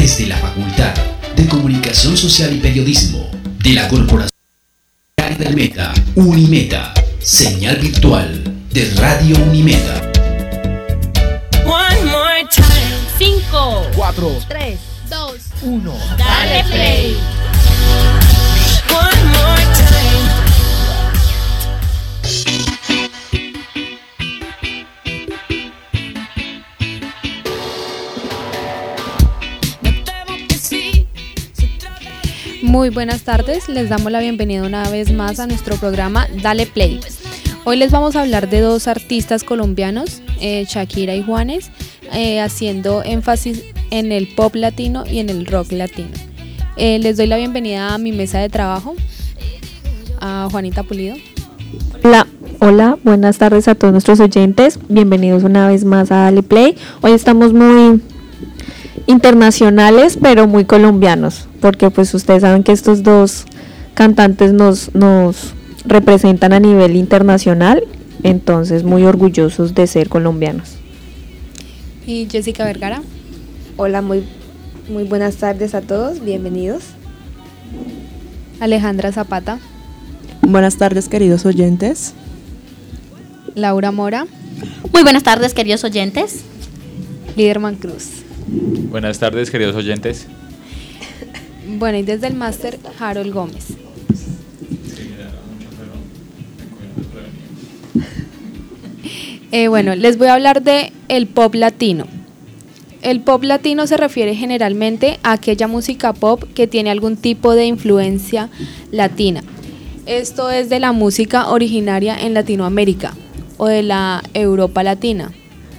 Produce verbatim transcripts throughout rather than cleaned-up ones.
desde la Facultad de Comunicación Social y Periodismo de la Corporación del Meta, Unimeta, señal virtual de Radio Unimeta. One more time. cinco, cuatro, tres, dos, uno. dale play. One more time. Muy buenas tardes, les damos la bienvenida una vez más a nuestro programa Dale Play. Hoy les vamos a hablar de dos artistas colombianos, eh, Shakira y Juanes, eh, haciendo énfasis en el pop latino y en el rock latino. Eh, les doy la bienvenida a mi mesa de trabajo, a Juanita Pulido. Hola, hola, buenas tardes a todos nuestros oyentes, bienvenidos una vez más a Dale Play. Hoy estamos muy internacionales, pero muy colombianos, porque pues ustedes saben que estos dos cantantes nos, nos representan a nivel internacional, entonces muy orgullosos de ser colombianos. Y Jessica Vergara. Hola, muy, muy buenas tardes a todos, bienvenidos. Alejandra Zapata. Buenas tardes, queridos oyentes. Laura Mora. Muy buenas tardes, queridos oyentes. Liderman Cruz. Buenas tardes, queridos oyentes. Bueno, y desde el máster, Harold Gómez. Eh, bueno, les voy a hablar de el pop latino. El pop latino se refiere generalmente a aquella música pop que tiene algún tipo de influencia latina. Esto es de la música originaria en Latinoamérica o de la Europa latina.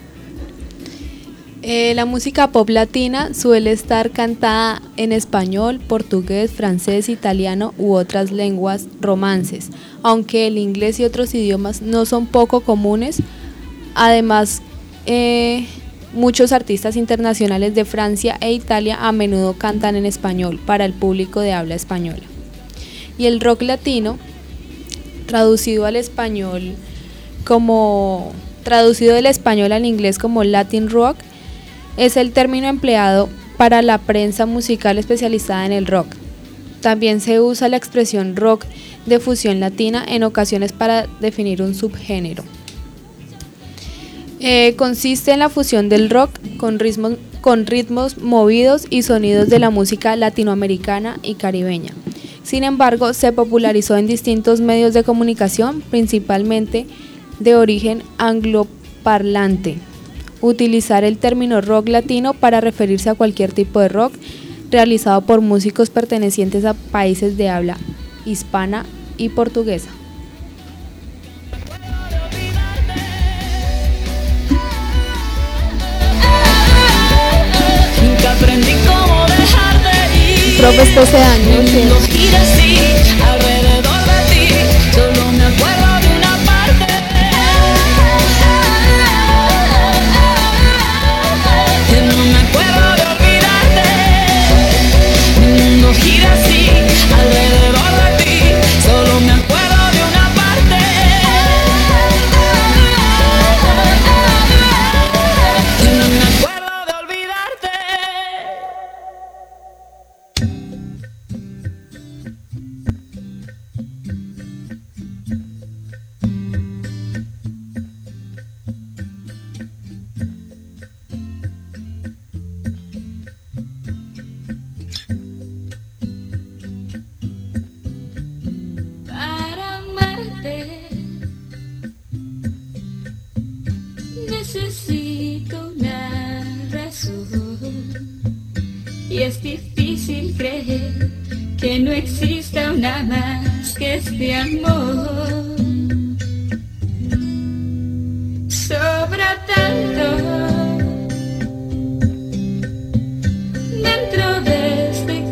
Eh, la música pop latina suele estar cantada en español, portugués, francés, italiano u otras lenguas romances, aunque el inglés y otros idiomas no son poco comunes. Además, eh, muchos artistas internacionales de Francia e Italia a menudo cantan en español para el público de habla española. Y el rock latino, traducido al español como traducido del español al inglés como Latin rock, es el término empleado para la prensa musical especializada en el rock. También se usa la expresión rock de fusión latina en ocasiones para definir un subgénero. Eh, consiste en la fusión del rock con ritmos, con ritmos movidos y sonidos de la música latinoamericana y caribeña. Sin embargo, se popularizó en distintos medios de comunicación, principalmente de origen angloparlante. Utilizar el término rock latino para referirse a cualquier tipo de rock realizado por músicos pertenecientes a países de habla hispana y portuguesa. Nunca aprendí cómo dejar de ir. Profe, doce años. El mundo gira así, alrededor de ti. Solo me acuerdo de una parte. Que no me acuerdo de olvidarte. El mundo gira así, alrededor de ti. Solo me acuerdo de una parte. Que no me acuerdo de olvidarte. Para amarte necesito una razón y es difícil creer que no exista una más que este amor. Sobra tanto dentro de este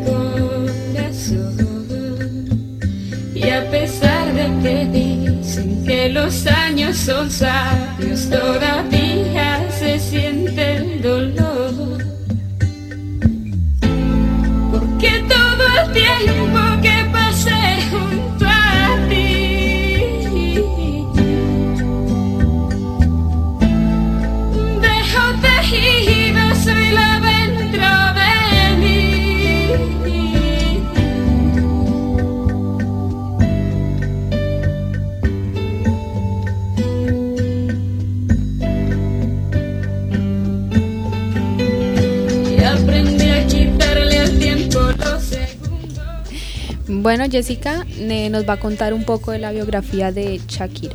corazón y a pesar de que dicen que los años son sabios, todavía se siente el dolor. Porque todo el tiempo que pasé junto a ti dejo tejido su hilo dentro de mí. Bueno, Jessica eh, nos va a contar un poco de la biografía de Shakira.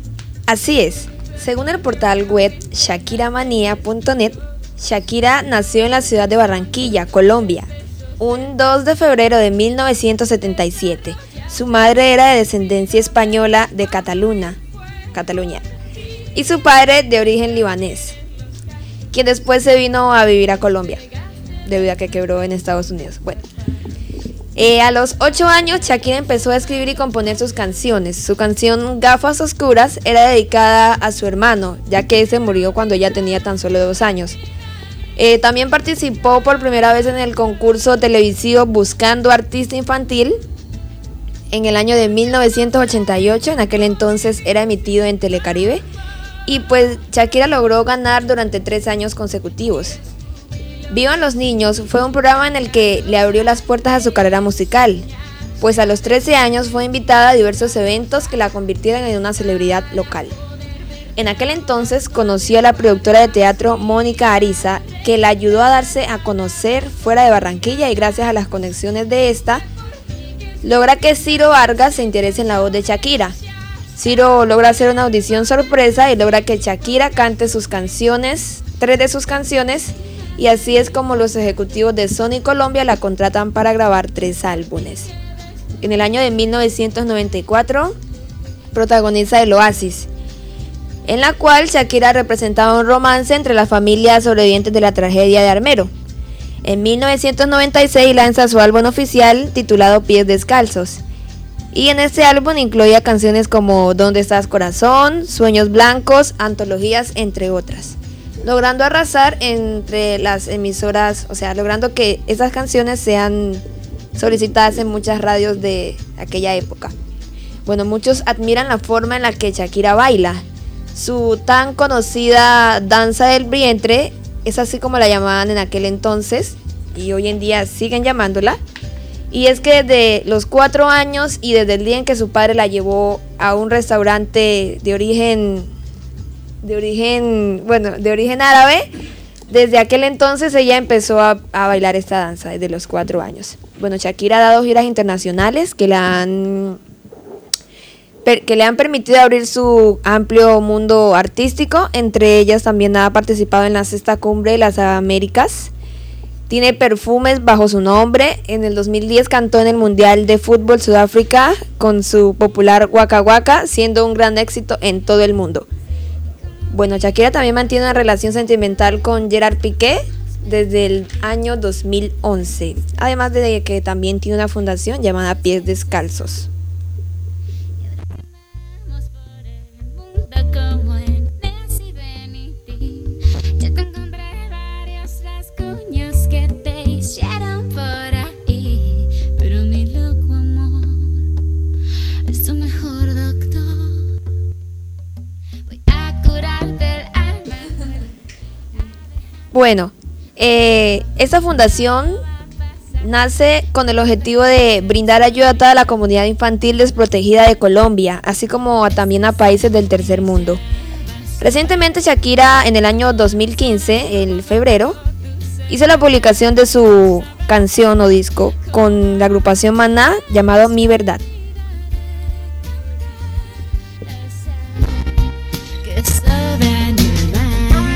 Así es, según el portal web shakiramanía punto net, Shakira nació en la ciudad de Barranquilla, Colombia, un dos de febrero de mil novecientos setenta y siete. Su madre era de descendencia española de Cataluña, Cataluña, y su padre de origen libanés, quien después se vino a vivir a Colombia, debido a que quebró en Estados Unidos. Bueno, eh, a los ocho años Shakira empezó a escribir y componer sus canciones. Su canción Gafas Oscuras era dedicada a su hermano, ya que ese murió cuando ella tenía tan solo dos años. Eh, también participó por primera vez en el concurso televisivo Buscando Artista Infantil en el año de mil novecientos ochenta y ocho, en aquel entonces era emitido en Telecaribe, y pues Shakira logró ganar durante tres años consecutivos. Vivan los Niños fue un programa en el que le abrió las puertas a su carrera musical, pues a los trece años fue invitada a diversos eventos que la convirtieron en una celebridad local. En aquel entonces conoció a la productora de teatro Mónica Ariza, que la ayudó a darse a conocer fuera de Barranquilla, y gracias a las conexiones de esta, logra que Ciro Vargas se interese en la voz de Shakira. Ciro logra hacer una audición sorpresa y logra que Shakira cante sus canciones, tres de sus canciones, y así es como los ejecutivos de Sony Colombia la contratan para grabar tres álbumes. En el año de mil novecientos noventa y cuatro protagoniza El Oasis, en la cual Shakira representaba un romance entre las familias sobrevivientes de la tragedia de Armero. En mil novecientos noventa y seis lanza su álbum oficial titulado Pies Descalzos, y en este álbum incluía canciones como ¿Dónde estás, corazón?, Sueños Blancos, Antologías, entre otras, logrando arrasar entre las emisoras, o sea, logrando que esas canciones sean solicitadas en muchas radios de aquella época. Bueno, muchos admiran la forma en la que Shakira baila. Su tan conocida danza del vientre es así como la llamaban en aquel entonces, y hoy en día siguen llamándola. Y es que desde los cuatro años y desde el día en que su padre la llevó a un restaurante de origen, de origen, bueno, de origen árabe, desde aquel entonces ella empezó a, a bailar esta danza desde los cuatro años. Bueno, Shakira ha dado giras internacionales que la han que le han permitido abrir su amplio mundo artístico. Entre ellas también ha participado en la sexta cumbre de las Américas. Tiene perfumes bajo su nombre. En el dos mil diez cantó en el Mundial de Fútbol Sudáfrica con su popular Waka Waka, siendo un gran éxito en todo el mundo. Bueno, Shakira también mantiene una relación sentimental con Gerard Piqué desde el año dos mil once. Además de que también tiene una fundación llamada Pies Descalzos. Como en Nancy Benity, yo te encontré varios rasguños que te hicieron por ahí, pero mi loco amor es tu mejor doctor. Voy a curarte el alma. Bueno, eh, esta fundación nace con el objetivo de brindar ayuda a toda la comunidad infantil desprotegida de Colombia, así como a, también a países del tercer mundo. Recientemente Shakira, en el año dos mil quince, en febrero, hizo la publicación de su canción o disco con la agrupación Maná llamado Mi Verdad. Que sobra en el mar.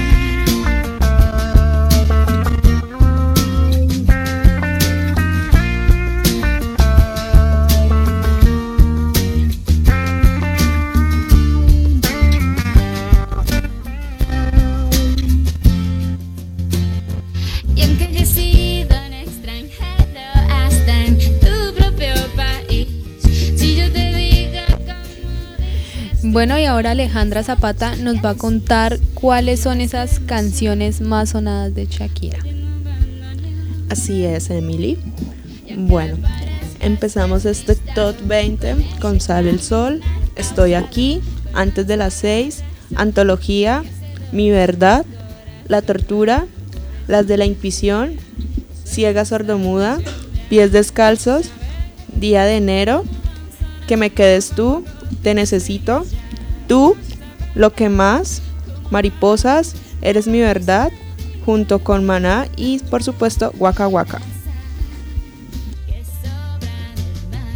Y aunque yo he sido un extranjero hasta en tu propio país, si yo te digo cómo. Bueno, y ahora Alejandra Zapata nos va a contar cuáles son esas canciones más sonadas de Shakira. Así es, Emily. Bueno, empezamos este top veinte con Sale el Sol, Estoy Aquí, Antes de las seis, Antología, Mi Verdad, La Tortura, Las de la Intuición, Ciega Sordomuda, Pies Descalzos, Día de Enero, Que me quedes tú, Te necesito, Tú, Lo que más, Mariposas, Eres mi verdad, junto con Maná y por supuesto Waka Waka. Que sobra en el mar.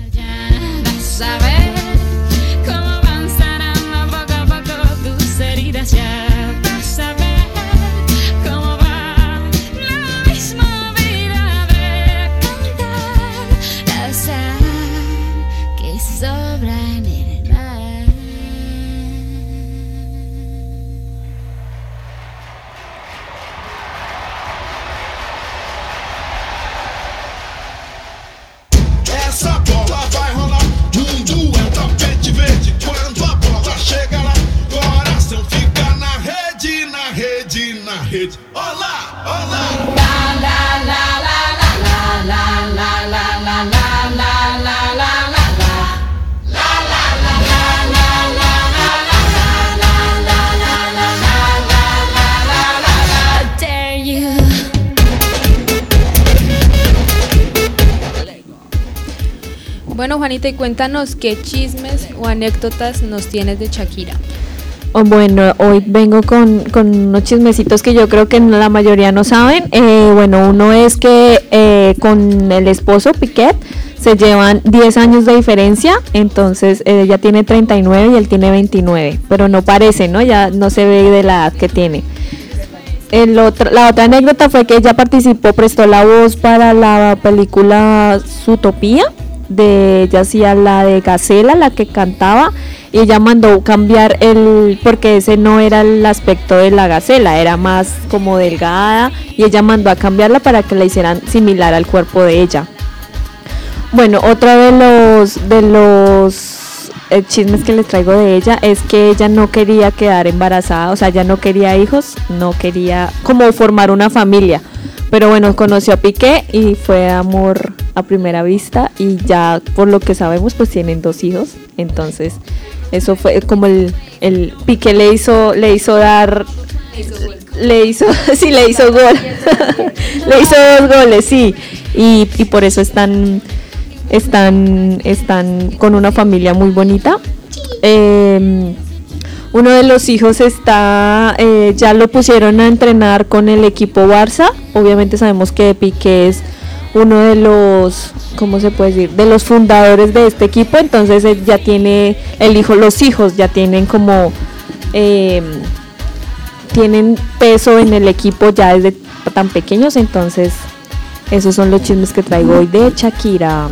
Bueno, Juanita, y cuéntanos qué chismes o anécdotas nos tienes de Shakira. Oh, bueno, hoy vengo con, con unos chismecitos que yo creo que la mayoría no saben. Eh, bueno, uno es que eh, con el esposo Piqué se llevan diez años de diferencia, entonces eh, ella tiene treinta y nueve y él tiene veintinueve, pero no parece, ¿no? Ya no se ve de la edad que tiene. El otro, la otra anécdota fue que ella participó, prestó la voz para la película Zootopia, de ella hacía la de Gacela, la que cantaba, y ella mandó cambiar el, porque ese no era el aspecto de la gacela, era más como delgada, y ella mandó a cambiarla para que la hicieran similar al cuerpo de ella. Bueno, otro de los de los eh, chismes que les traigo de ella es que ella no quería quedar embarazada, o sea, ella no quería hijos, no quería como formar una familia. Pero bueno, conoció a Piqué y fue amor a primera vista, y ya por lo que sabemos pues tienen dos hijos. Entonces eso fue como el, el Piqué le hizo le hizo dar le hizo sí le hizo gol le hizo dos goles, sí, y, y por eso están están están con una familia muy bonita. Eh, Uno de los hijos está, eh, ya lo pusieron a entrenar con el equipo Barça. Obviamente sabemos que Piqué es uno de los, ¿cómo se puede decir? De los fundadores de este equipo. Entonces él ya tiene, el hijo, los hijos ya tienen como, eh, tienen peso en el equipo ya desde tan pequeños. Entonces esos son los chismes que traigo hoy de Shakira.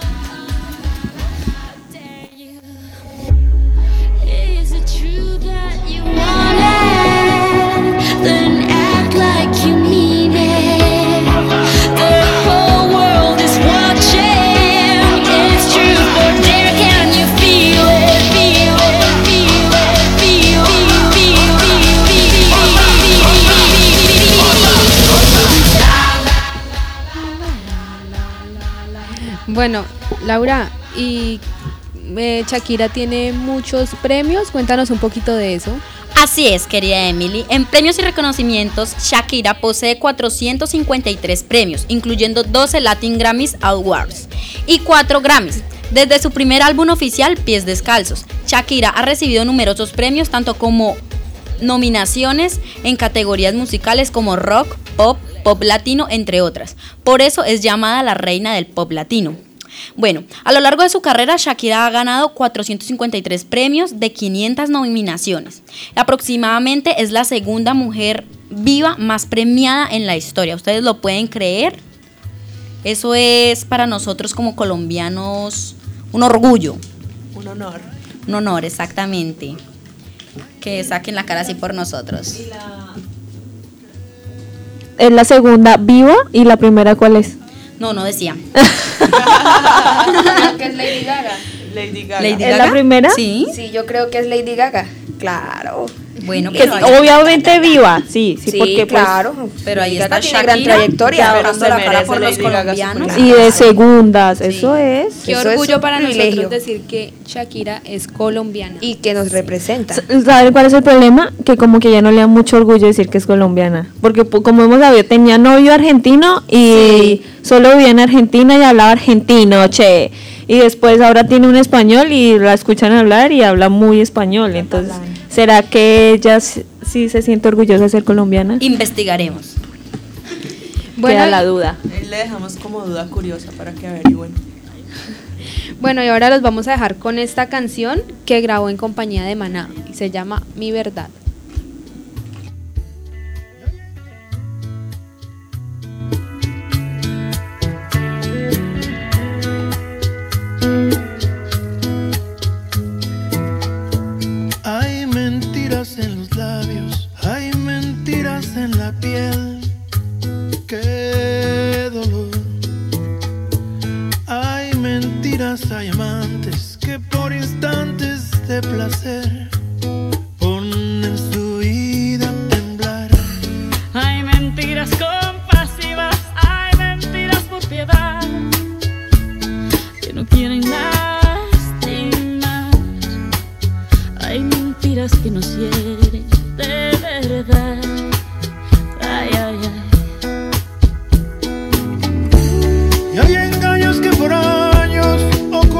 Bueno, Laura, y eh, Shakira tiene muchos premios, cuéntanos un poquito de eso. Así es, querida Emily. En premios y reconocimientos, Shakira posee cuatrocientos cincuenta y tres premios, incluyendo doce Latin Grammys Awards y cuatro Grammys. Desde su primer álbum oficial, Pies Descalzos, Shakira ha recibido numerosos premios, tanto como nominaciones en categorías musicales como rock, pop, pop latino, entre otras. Por eso es llamada la reina del pop latino. Bueno, a lo largo de su carrera, Shakira ha ganado cuatrocientos cincuenta y tres premios de quinientas nominaciones. Aproximadamente es la segunda mujer viva más premiada en la historia. ¿Ustedes lo pueden creer? Eso es para nosotros como colombianos un orgullo. Un honor. Un honor, exactamente. Que saquen la cara así por nosotros. ¿Y la... es la segunda viva y la primera cuál es? No, no decía. Creo que es Lady Gaga. Lady Gaga. Lady ¿Es Gaga? la primera? Sí. Sí, yo creo que es Lady Gaga. Claro. Bueno, Que pero es ahí, obviamente viva, sí, sí, Sí, porque pues, claro. pero ahí Lady está Gaga tiene gran Shakira, trayectoria. ya pero dando se la cara merece por los Lady Gaga colombianos. su y de segundas, Sí. eso es. Qué Eso es orgullo un para privilegio. nosotros decir que Shakira es colombiana. Y que nos representa. ¿Saben cuál es el problema? Que como que ya no le da mucho orgullo decir que es colombiana, porque po- como hemos sabido, tenía novio argentino y Sí. solo vivía en Argentina y hablaba argentino, che. Y después ahora tiene un español y la escuchan hablar y habla muy español. Entonces, ¿será que ella s- sí se siente orgullosa de ser colombiana? Investigaremos. Queda la duda. Ahí le dejamos como duda curiosa para que averigüen. Bueno, y ahora los vamos a dejar con esta canción que grabó en compañía de Maná y se llama Mi Verdad. Hay mentiras en los labios, hay mentiras en la piel. Qué dolor. Hay mentiras, hay amantes que por instantes de placer ponen su vida a temblar. Hay mentiras compasivas, hay mentiras por piedad, que no quieren lastimar. Hay mentiras que nos hieren de verdad. Ay, ay, ay. Y hay engaños que por años ocultan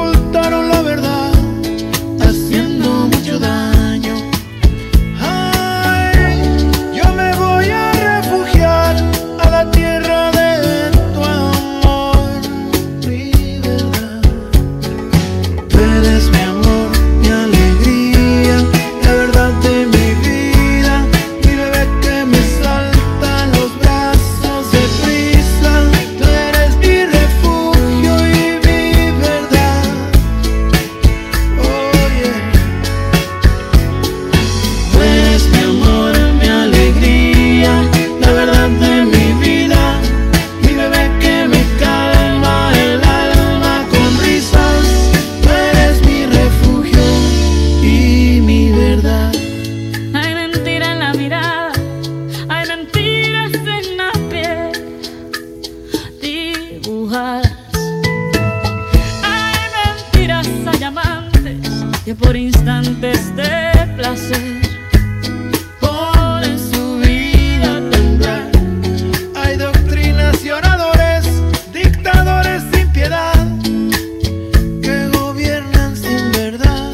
que por instantes de placer Ponen su vida a temblar. Hay doctrinas y oradores, dictadores sin piedad, que gobiernan sin verdad.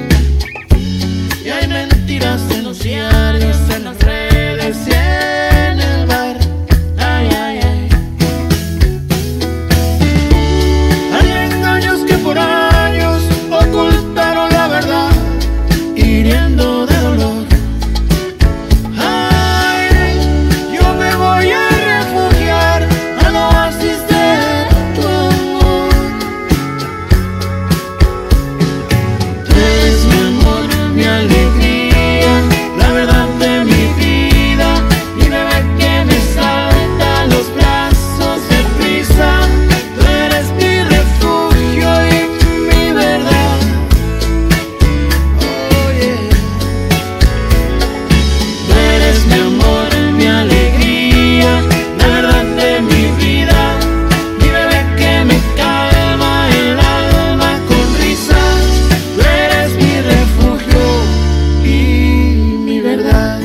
Y hay mentiras en los diarios, en las redes y en el bar. Ay, ay, ay. Hay engaños que por años ocultaron la verdad, hiriendo de dolor. Ay, yo me voy a refugiar al oasis de tu amor. Tú eres mi amor, mi alegría, la verdad de mi vida, mi bebé que me salta a los brazos de prisa. Tú eres mi refugio y mi verdad. Oh, yeah. Tú eres mi amor, mi alegría, la verdad de mi vida, mi bebé que me calma el alma con risas. Tú eres mi refugio y mi verdad.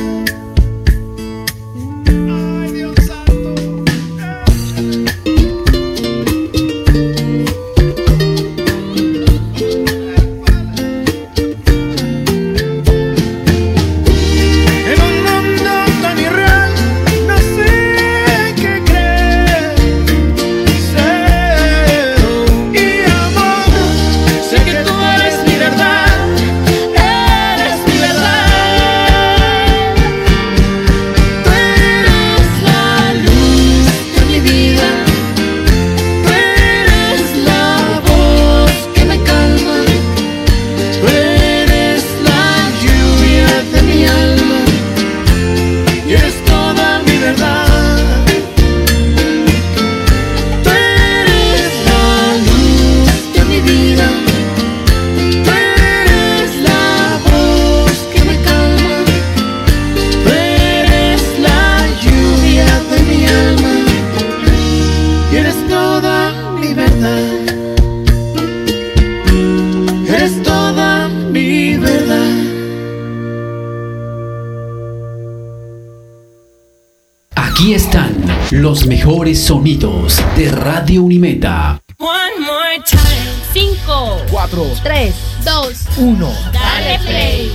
Ay, Dios santo. En un mundo tan irreal, no sé qué creer. Celo y amor, sé que tú eres mi verdad, eres mi verdad. Tú eres la luz de mi vida, tú eres la voz que me calma, tú eres la lluvia de mi alma y eres toda mi verdad. Tú eres la luz de mi vida, tú eres la voz que me calma, tú eres la lluvia de mi alma y eres toda mi verdad. Eres toda mi verdad. Aquí están los mejores sonidos de Radio Unimeta. One more time. Cinco, cuatro, tres, dos, uno. dale play.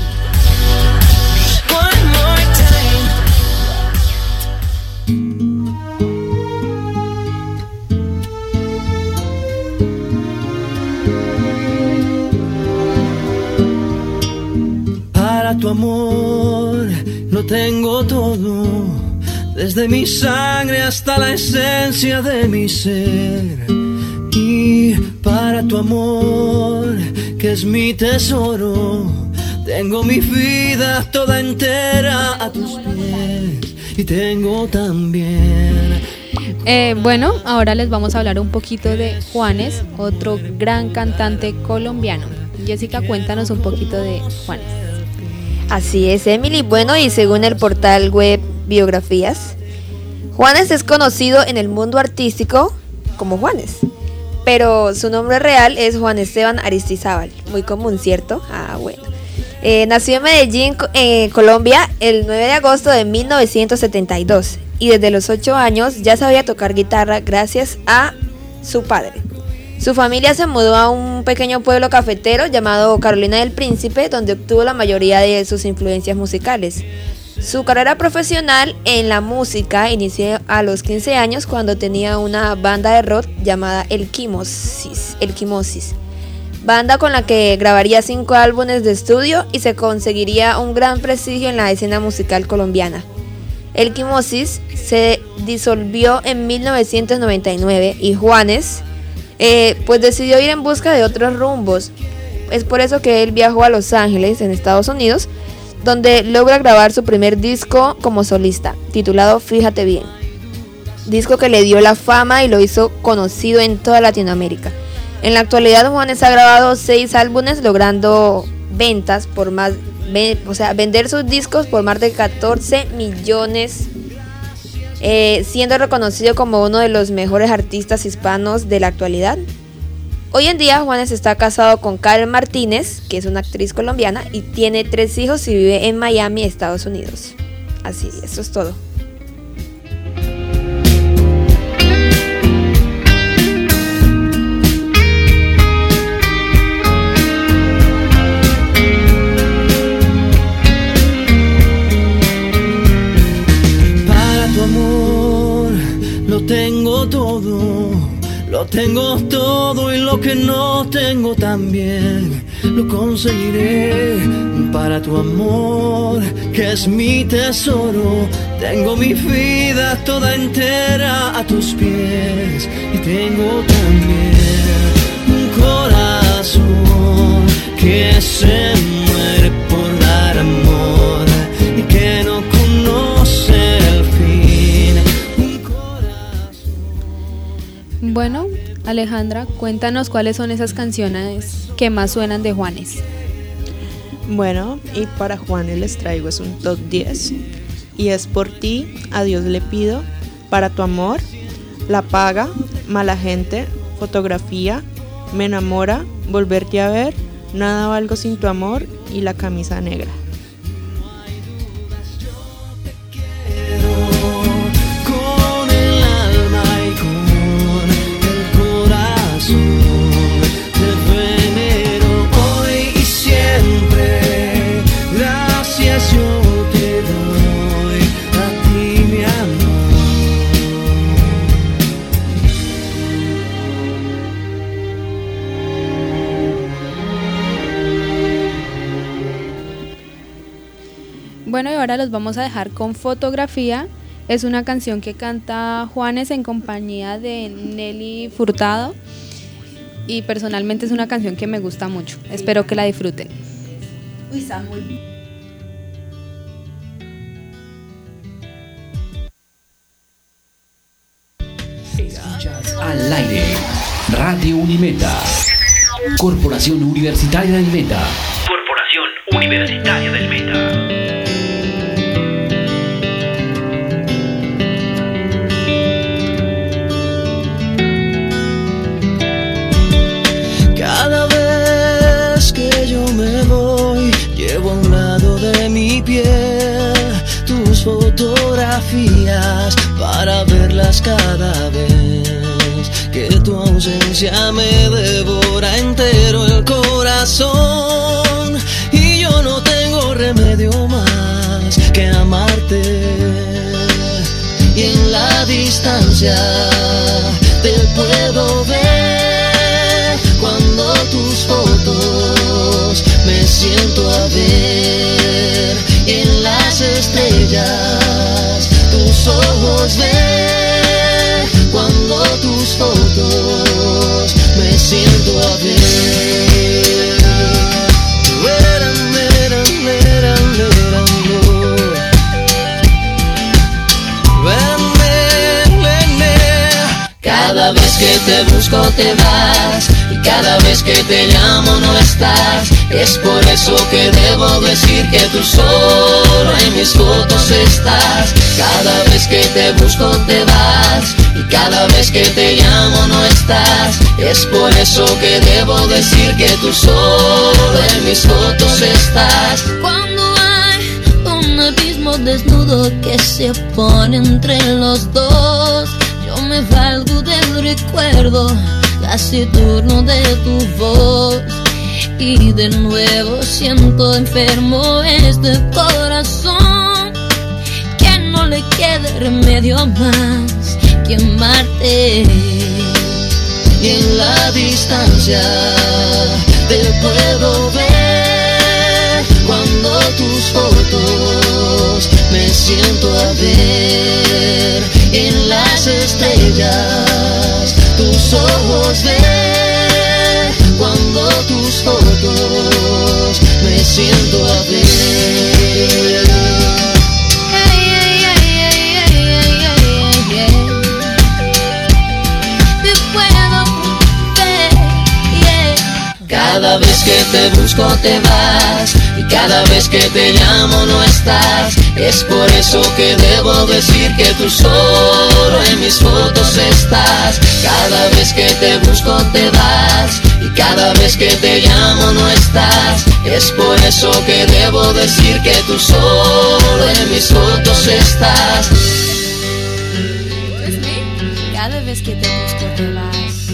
One more time. Para tu amor lo tengo todo, desde mi sangre hasta la esencia de mi ser. Y para tu amor, que es mi tesoro, tengo mi vida toda entera a tus pies. Y tengo también... Eh, bueno, ahora les vamos a hablar un poquito de Juanes, otro gran cantante colombiano. Jessica, cuéntanos un poquito de Juanes. Así es, Emily. Bueno, y según el portal web Biografías, Juanes es conocido en el mundo artístico como Juanes, pero su nombre real es Juan Esteban Aristizábal. Muy común, ¿cierto? Ah, bueno. Eh, nació en Medellín, eh, Colombia, el nueve de agosto de mil novecientos setenta y dos, y desde los ocho años ya sabía tocar guitarra gracias a su padre. Su familia se mudó a un pequeño pueblo cafetero llamado Carolina del Príncipe, donde obtuvo la mayoría de sus influencias musicales. Su carrera profesional en la música inició a los quince años cuando tenía una banda de rock llamada El Quimosis, El Quimosis, banda con la que grabaría cinco álbumes de estudio y se conseguiría un gran prestigio en la escena musical colombiana. El Quimosis se disolvió en mil novecientos noventa y nueve y Juanes eh, pues decidió ir en busca de otros rumbos. Es por eso que él viajó a Los Ángeles, en Estados Unidos, donde logra grabar su primer disco como solista, titulado Fíjate Bien, disco que le dio la fama y lo hizo conocido en toda Latinoamérica. En la actualidad, Juanes ha grabado seis álbumes, logrando ventas por más, o sea, vender sus discos por más de catorce millones, eh, siendo reconocido como uno de los mejores artistas hispanos de la actualidad. Hoy en día Juanes está casado con Karen Martínez, que es una actriz colombiana, y tiene tres hijos y vive en Miami, Estados Unidos. Así, eso es todo. Para tu amor lo tengo todo. Lo tengo todo y lo que no tengo también lo conseguiré. Para tu amor, que es mi tesoro, tengo mi vida toda entera a tus pies. Y tengo también un corazón que se muere por dar amor y que no conoce el fin. Un corazón. Bueno, Alejandra, cuéntanos cuáles son esas canciones que más suenan de Juanes. Bueno, y para Juanes les traigo es un top diez. Y es Por ti, A Dios le pido, Para tu amor, La paga, Mala gente, Fotografía, Me enamora, Volverte a ver, Nada valgo sin tu amor y La camisa negra. Bueno, y ahora los vamos a dejar con Fotografía. Es una canción que canta Juanes en compañía de Nelly Furtado. Y personalmente es una canción que me gusta mucho. Espero que la disfruten. Uy, Samuel. Escuchas al aire Radio Unimeta. Corporación Universitaria del Meta. Corporación Universitaria del Meta. Cada vez que yo me voy, llevo a un lado de mi piel tus fotografías para verlas cada vez que tu ausencia me devora entero el corazón. Y yo no tengo remedio más que amarte. Y en la distancia te puedo ver cuando tus fotos me siento a ver. Y en las estrellas tus ojos ver cuando tus fotos me siento a ver. Veran, veran, veran, veran, no. Ven, ven, ven, ven. Cada vez que te busco te vas y cada vez que te llamo no estás. Es por eso que debo decir que tú solo en mis fotos estás. Cada vez que te busco te vas y cada vez que te llamo no estás. Es por eso que debo decir que tú solo en mis fotos estás. Cuando hay un abismo desnudo que se pone entre los dos, yo me valgo del recuerdo taciturno de tu voz. Y de nuevo siento enfermo este corazón, que no le quede remedio más que amarte. Y en la distancia te puedo ver cuando tus fotos me siento a ver. En las estrellas tus ojos ver cuando tus fotos me siento a ver. Hey, hey, hey, hey, hey, hey, hey, hey. Te puedo ver, yeah. Cada vez que te busco te vas y cada vez que te llamo no estás. Es por eso que debo decir que tú solo en mis fotos estás. Cada vez que te busco te vas, y cada vez que te llamo no estás. Es por eso que debo decir que tú solo en mis fotos estás. Cada vez que te busco te vas.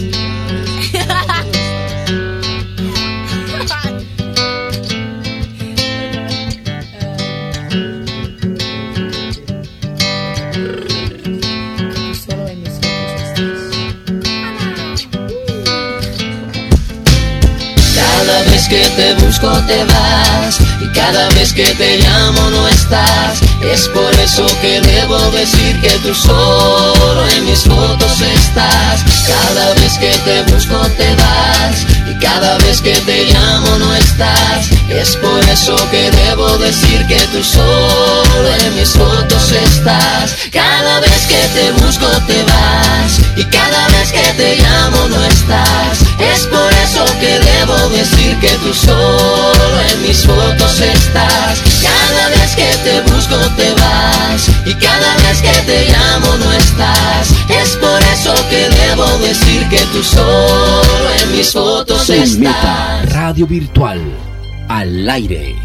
Cada vez que te busco te vas, y cada vez que te llamo no estás. Es por eso que debo decir que tú solo en mis fotos estás. Cada vez que te busco te vas, y cada vez que te llamo no estás. Es por eso que debo decir que tú solo en mis fotos estás. Cada vez que te busco te vas, y cada vez que te llamo no estás. Es por eso que debo decir que tú solo en mis fotos estás. Cada vez que te busco te vas, y cada vez que te llamo no estás. Es por eso que debo decir que tú solo en mis fotos Unimeta, estás. radio virtual, al aire.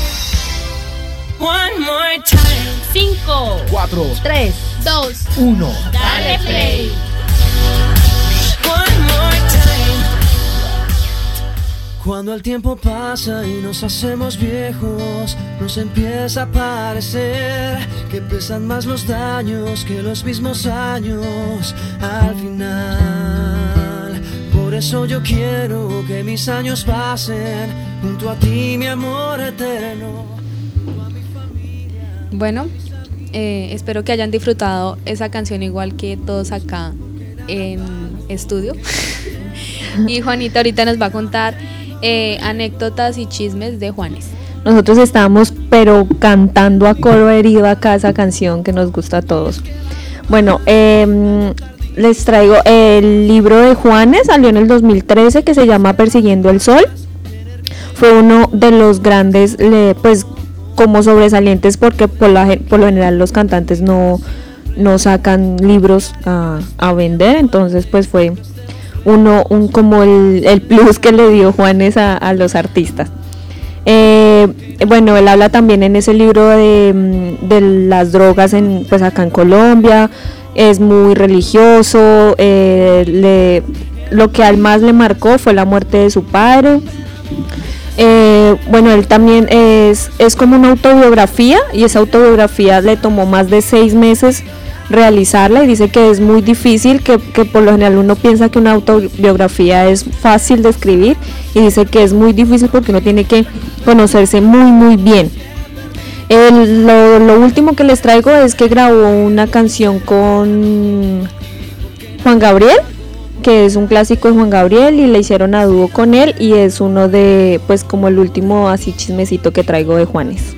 One more time. Cinco, Cuatro, tres, Dos. uno. dale play. One more time. Cuando el tiempo pasa y nos hacemos viejos, nos empieza a parecer que pesan más los daños que los mismos años al final. Por eso yo quiero que mis años pasen junto a ti, mi amor eterno. Bueno, eh, espero que hayan disfrutado esa canción igual que todos acá en estudio. Y Juanita ahorita nos va a contar eh, anécdotas y chismes de Juanes. Nosotros estábamos pero cantando a coro herido acá esa canción que nos gusta a todos. Bueno, eh, les traigo el libro de Juanes, salió en el dos mil trece, que se llama Persiguiendo el Sol. Fue uno de los grandes, le, pues como sobresalientes, porque por, la, por lo general los cantantes no, no sacan libros a, a vender, entonces pues fue uno un como el, el plus que le dio Juanes a, a los artistas. Eh, bueno, él habla también en ese libro de, de las drogas en, pues acá en Colombia. Es muy religioso. eh, le, lo que al más le marcó fue la muerte de su padre. Eh, bueno, él también es, es como una autobiografía, y esa autobiografía le tomó más de seis meses realizarla, y dice que es muy difícil, que, que por lo general uno piensa que una autobiografía es fácil de escribir, y dice que es muy difícil porque uno tiene que conocerse muy muy bien. El, lo, lo último que les traigo es que grabó una canción con Juan Gabriel, que es un clásico de Juan Gabriel, y le hicieron a dúo con él, y es uno de, pues como el último así chismecito que traigo de Juanes.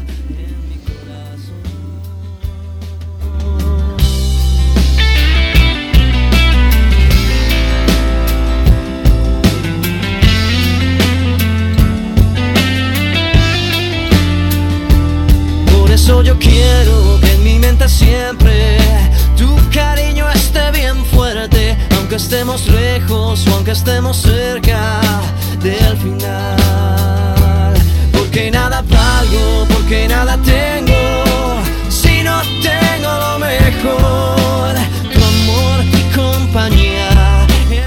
Yo quiero que en mi mente siempre tu cariño esté bien fuerte, aunque estemos lejos o aunque estemos cerca del final. Porque nada valgo, porque nada tengo, si no tengo lo mejor, tu amor y compañía.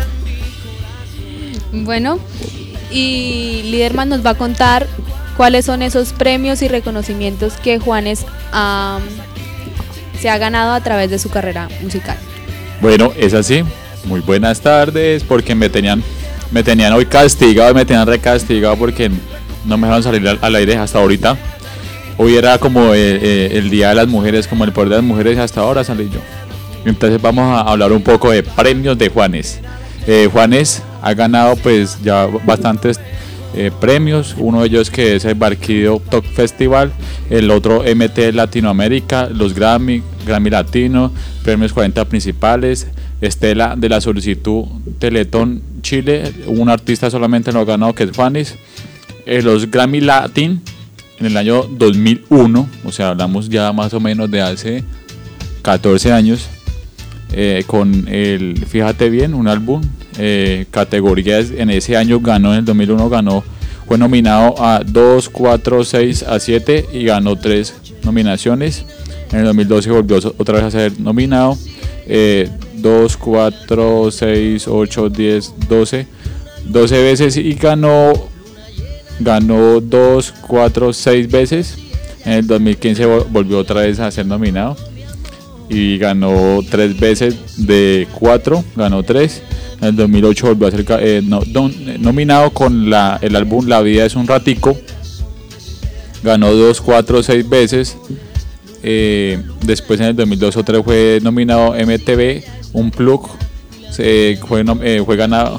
Bueno, y Liderman nos va a contar cuáles son esos premios y reconocimientos que Juanes um, se ha ganado a través de su carrera musical. Bueno, es así. Muy buenas tardes, porque me tenían me tenían hoy castigado, me tenían recastigado porque no me dejaron salir al, al aire hasta ahorita. Hoy era como el, el Día de las Mujeres, como el poder de las mujeres, y hasta ahora salí yo. Entonces vamos a hablar un poco de premios de Juanes. Eh, Juanes ha ganado pues ya bastantes Eh, premios, uno de ellos que es el Barquillo Top Festival, el otro M T Latinoamérica, los Grammy, Grammy Latino, premios cuarenta principales, Estela de la Solicitud Teletón Chile, un artista solamente lo ha ganado, que es Juanes, eh, los Grammy Latin, en el año dos mil uno, o sea, hablamos ya más o menos de hace catorce años, eh, con el, fíjate bien, un álbum, eh, categorías, en ese año ganó, en el dos mil uno ganó, fue nominado a dos, cuatro, seis, a siete y ganó tres nominaciones. En el dos mil doce volvió otra vez a ser nominado, eh, dos, cuatro, seis, ocho, diez, doce, doce veces y ganó, ganó dos, cuatro, seis veces. En el dos mil quince volvió otra vez a ser nominado y ganó tres veces de cuatro, ganó tres. En el dos mil ocho volvió a ser eh, no, don, nominado con la, el álbum La Vida es un Ratico, ganó dos, cuatro, seis veces. Eh, después en el dos mil dos otra vez fue nominado M T V Unplugged, eh, fue, eh, fue ganado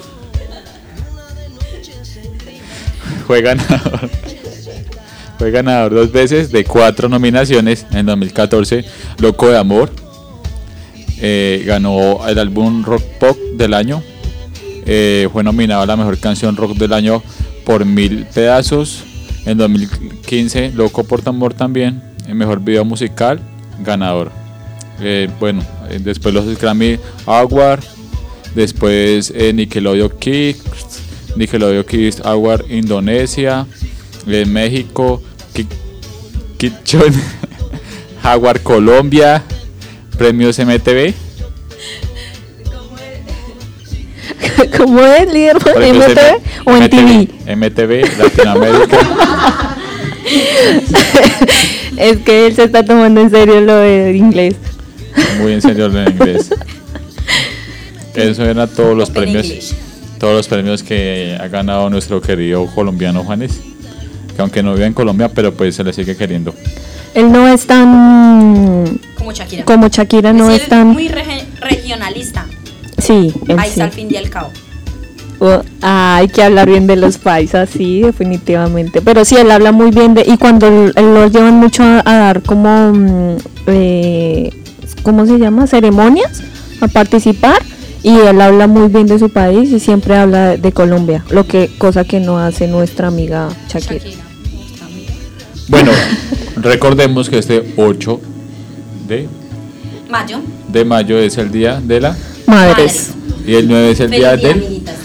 fue ganador fue ganador dos veces de cuatro nominaciones. En el dos mil catorce Loco de Amor, eh, ganó el álbum rock pop del año, eh, fue nominado a la mejor canción rock del año por Mil Pedazos. En dos mil quince Loco por tu Amor también, el mejor video musical, ganador. Eh, bueno, eh, después los Grammy Award, después eh, Nickelodeon Kids, Nickelodeon Kids Award Indonesia, eh, México, Kitchen Award Colombia, premios M T V. ¿Cómo es, líder? ¿M T V o en T V? M T V Latinoamérica. Es que él se está tomando en serio lo de inglés. Muy en serio lo de inglés. Eso eran todos los premios, todos los premios que ha ganado nuestro querido colombiano Juanes, que aunque no vive en Colombia, pero pues se le sigue queriendo. Él no es tan como Shakira. Como Shakira no es, es tan muy regi- regionalista. Sí, él Ahí sí. está al fin y al cabo. Oh, ah, hay que hablar bien de los paisas, sí, definitivamente. Pero sí, él habla muy bien de, y cuando él, él lo llevan mucho a, a dar como, mm, eh, ¿cómo se llama? Ceremonias, a participar, y él habla muy bien de su país y siempre habla de, de Colombia, lo que cosa que no hace nuestra amiga Shakira. Shakira, nuestra amiga. Bueno, recordemos que este ocho de, Mayo. de mayo es el día de la Madres. y el nueve es el día Feliz día, del amiguitas.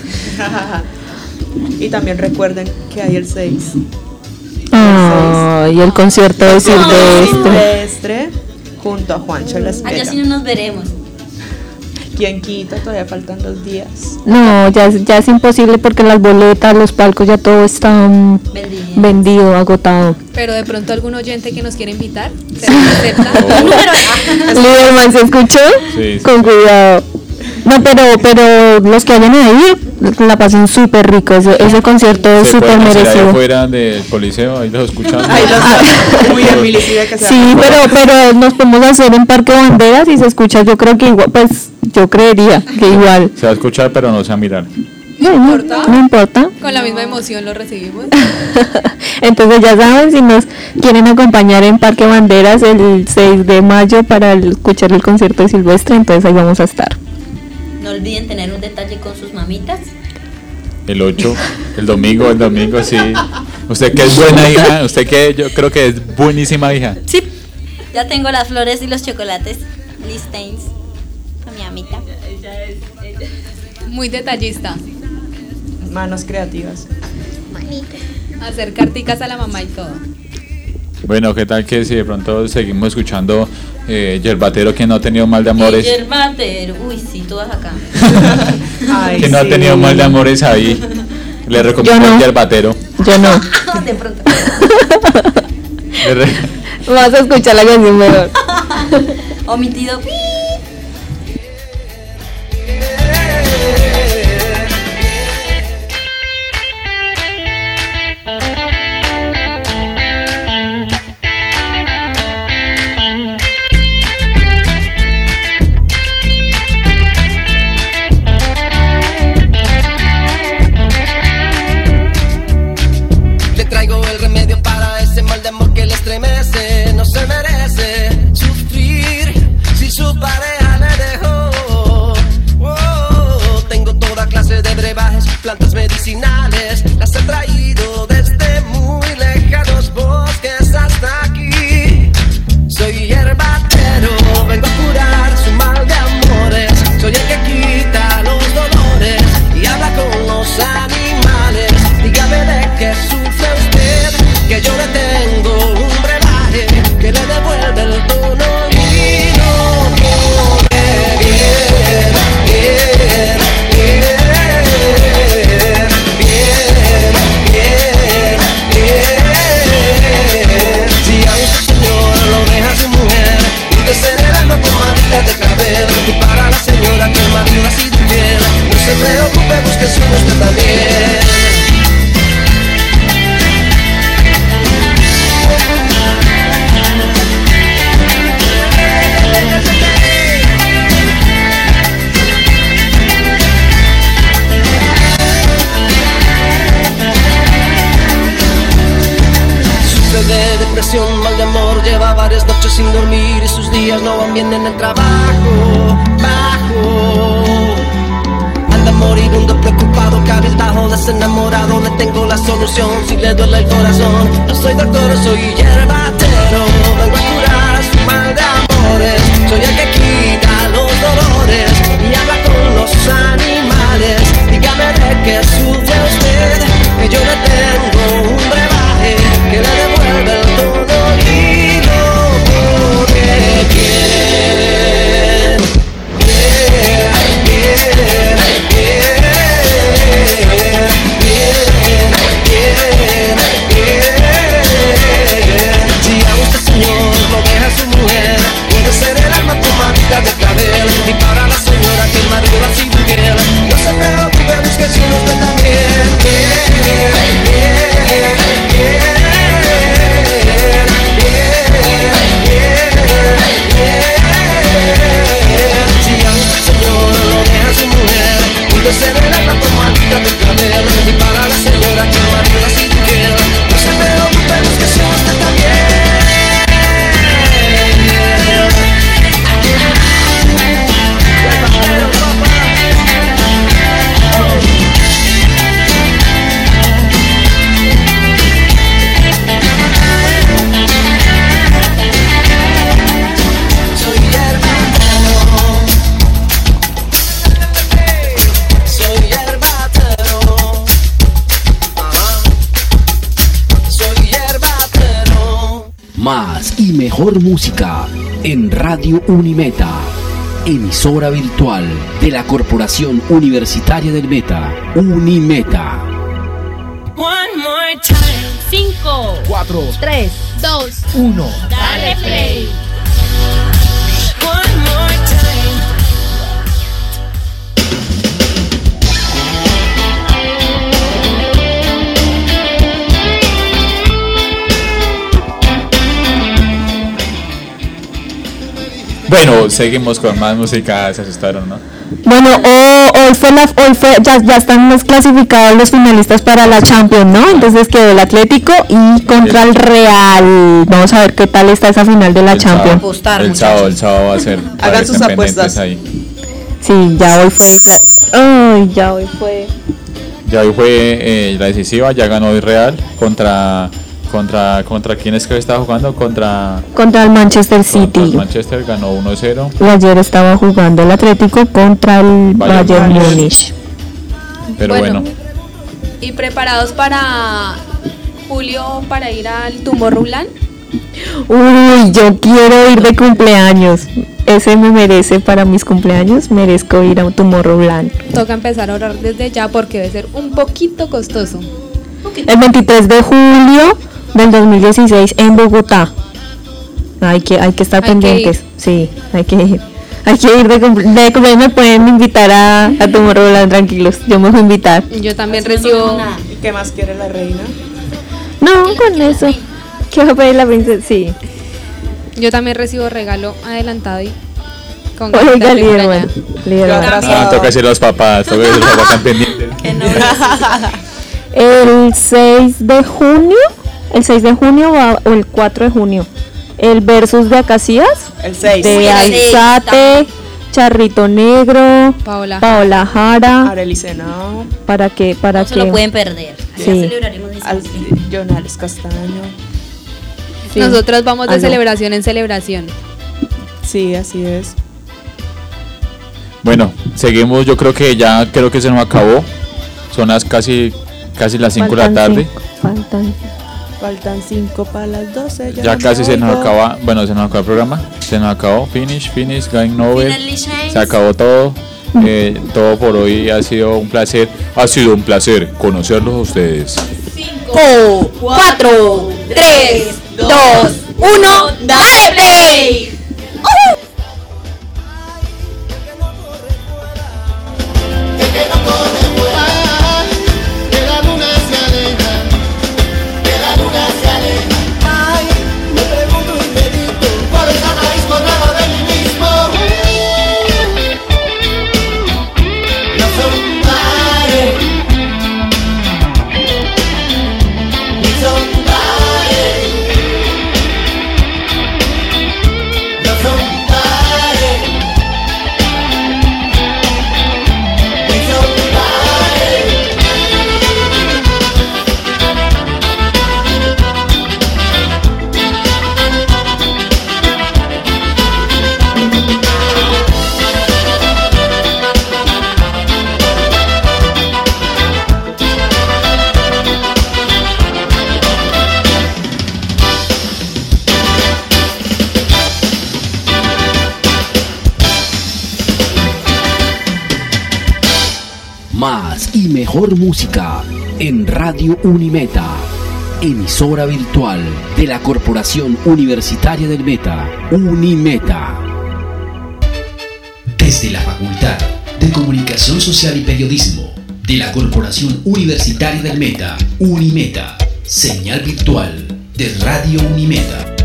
Y también recuerden que hay el seis. Ah, y el concierto de Silvestre. Silvestre junto a Juancho La Allá Espera. sí no nos veremos. ¿Quién quita? Todavía faltan dos días. No, ya, es- ya es imposible porque las boletas, los palcos, ya todo está mm, Vendido. vendido, agotado. Pero de pronto algún oyente que nos quiere invitar, ¿se nos acepta? Liderman, ¿se escuchó? Sí, sí. Con cuidado. No, pero pero los que vayan ahí la pasen súper rico. Ese, ese concierto es Se súper pueden hacer ahí merecido. afuera del Coliseo, ahí los escuchamos. Ahí los Uy, Emily, sí, de que sea. Sí, pero pero nos podemos hacer en Parque Banderas y se escucha, yo creo que igual, pues yo creería que igual. Se va a escuchar, pero no se va a mirar. No importa. No importa. Con la misma emoción lo recibimos. Entonces ya saben, si nos quieren acompañar en Parque Banderas el seis de mayo para el- escuchar el concierto de Silvestre, entonces ahí vamos a estar. No olviden tener un detalle con sus mamitas. El ocho, el domingo, el domingo, sí. Usted que es buena hija, usted que yo creo que es buenísima hija. Sí. Ya tengo las flores y los chocolates. Listains. Con mi amita. Muy detallista. Manos creativas. Hacer carticas a la mamá y todo. Bueno, ¿qué tal que si de pronto seguimos escuchando eh, Yerbatero, que no ha tenido mal de amores? Yerbatero. Uy, sí, todas acá. Ay, Que no ha sí. tenido mal de amores ahí. Le recomiendo Yo no. el Yerbatero. Yo no. De pronto. Le re- Vas a escuchar la canción mejor. Omitido. Le traigo el remedio para ese mal de amor que le estremece. No se merece sufrir si su preocupe, búsquese uno usted también. De depresión, mal de amor, lleva varias noches sin dormir y sus días no van bien en el trabajo. Bajo, anda moribundo, preocupado, cabizbajo, desenamorado. Le tengo la solución si le duele el corazón. No soy doctor, soy hierbatero. Vengo a curar su mal de amores. Soy el que quita los dolores y habla con los animales. Dígame de qué sufre usted, que yo le tengo un brebaje que le devuelve el todo y lo pone bien, bien, bien, bien, bien, bien, bien. Si a usted, señor, lo deja a su mujer, puede ser el alma automática de clavel. Y para la señora que el marido así fiel, no se preocupe, busque si usted también. Bien, bien, bien, bien. Ser el alma automática del clavel. Y para la señora que el marido así quiere, no se preocupe, busque si usted también. Más y mejor música en Radio Unimeta, emisora virtual de la Corporación Universitaria del Meta, Unimeta. One more time. Cinco, cuatro, tres, dos, uno. Dale play. One more time. Bueno, seguimos con más música, se asustaron, ¿no? Bueno, hoy, hoy fue la, hoy fue, ya, ya están los clasificados los finalistas para la Champions, ¿no? Entonces quedó el Atlético y contra el Real. Vamos a ver qué tal está esa final de la El Champions. sábado, Apostar, el muchachos. sábado, el sábado va a ser. Hagan sus estén apuestas. pendientes ahí. Sí, ya hoy fue. Ay, ya hoy fue. Ya hoy fue eh, la decisiva, ya ganó el Real contra contra contra quién es que estaba jugando contra Contra el Manchester contra el City. Manchester, ganó uno cero. Y ayer estaba jugando el Atlético contra el Bayern Bayern Múnich. Múnich. Pero bueno, ¿Y preparados para julio para ir al Tomorrowland? Uy, yo quiero ir de cumpleaños. Ese me merece para mis cumpleaños. Merezco ir a un Tomorrowland. Toca empezar a ahorrar desde ya porque debe ser un poquito costoso. El veintitrés de julio del dos mil dieciséis en Bogotá. Hay que, hay que estar Hay que pendientes. Sí, hay que ir. Hay que ir de cumple- de cumpleaños. Me pueden invitar a, a Tomorrowland, tranquilos. Yo me voy a invitar. Yo también recibo. ¿Y qué más quiere la reina? No, con eso. Quiero pedir la princesa. Sí. Yo también recibo regalo adelantado y con Oiga, ganitas de ir líder, allá. bueno. Líder, bueno. ah, toca decir los papás, toca decir los papás están pendientes. El seis de junio, el seis de junio va- o el cuatro de junio, el versus de Acacias, El seis. de Uy, el seis, Alzate, Charrito Negro, Paola. Paola Jara, Arely Senao, para que, para No se que, lo pueden perder. Ya Sí. celebraremos ese Al- día. Jonales Castaño. sí. Nosotros vamos de Aló. celebración en celebración. Sí, así es. Bueno, seguimos, yo creo que ya creo que se nos acabó. Son las casi casi las cinco de la Faltan tarde. cinco, faltan- Faltan cinco para las doce. Ya no casi me se nos oigo. acaba, bueno, se nos acabó el programa. Se nos acabó, finish, finish, going over. Finally, Se acabó todo. Eh, todo por hoy ha sido un placer. Ha sido un placer conocerlos a ustedes. cinco, cuatro, tres, dos, uno, dale play. El que no corre Más y mejor música en Radio Unimeta, emisora virtual de la Corporación Universitaria del Meta, Unimeta. Desde la Facultad de Comunicación Social y Periodismo de la Corporación Universitaria del Meta, Unimeta, señal virtual de Radio Unimeta.